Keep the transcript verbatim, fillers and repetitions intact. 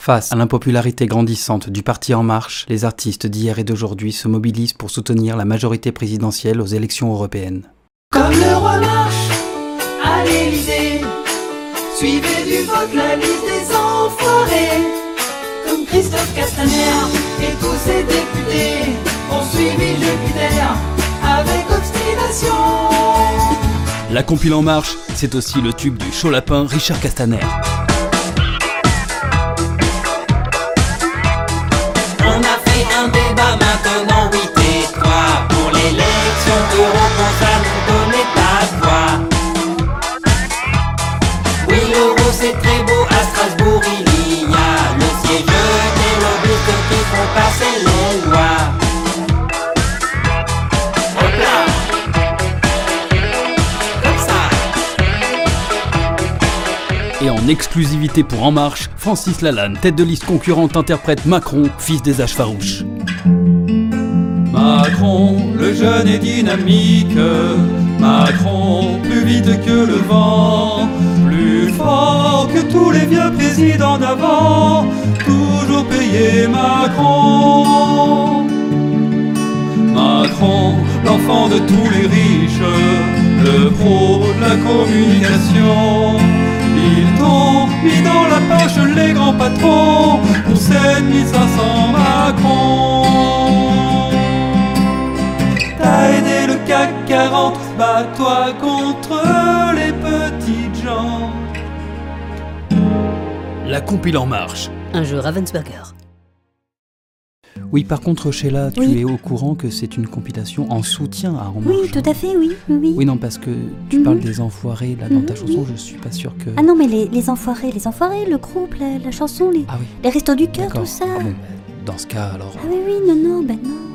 Face à l'impopularité grandissante du Parti En Marche, les artistes d'hier et d'aujourd'hui se mobilisent pour soutenir la majorité présidentielle aux élections européennes. Comme le roi marche à l'Élysée, suivez du vote la liste des enfoirés. Comme Christophe Castaner et tous ses députés ont suivi Jupiter avec obstination. La compile En Marche, c'est aussi le tube du chaud lapin Richard Castaner. On a fait un débat, maintenant oui tais-toi. Pour l'élection euro, ça nous donnait ta voix. Oui, l'euro c'est très beau, à Strasbourg il y a le siège des lobbyistes qui font passer les lois. Hop là, comme ça. Et en exclusivité pour En Marche, Francis Lalanne, tête de liste concurrente, interprète Macron, fils des âges farouches. Macron, le jeune et dynamique, Macron, plus vite que le vent, plus fort que tous les vieux présidents d'avant, toujours payé Macron. Macron, l'enfant de tous les riches, le pro de la communication, ils t'ont mis dans la poche les grands patrons pour sept mille cinq cents Macron. T'as aidé le C A C quarante, bats-toi contre les petites gens. La compile En Marche. Un jeu Ravensburger. Oui, par contre, Sheila, tu Oui. es au courant que c'est une compilation en soutien à En Marche. Oui, tout à fait, oui, oui, oui. Oui, non, parce que tu Mhm. parles des enfoirés là dans ta Mhm, chanson, oui. je suis pas sûr que... Ah non, mais les, les enfoirés, les enfoirés, le groupe, la, la chanson, les, Ah oui, les restos du cœur, d'accord. tout ça. Ah bon, bah, dans ce cas, alors... Ah oui, oui, non, non, ben non.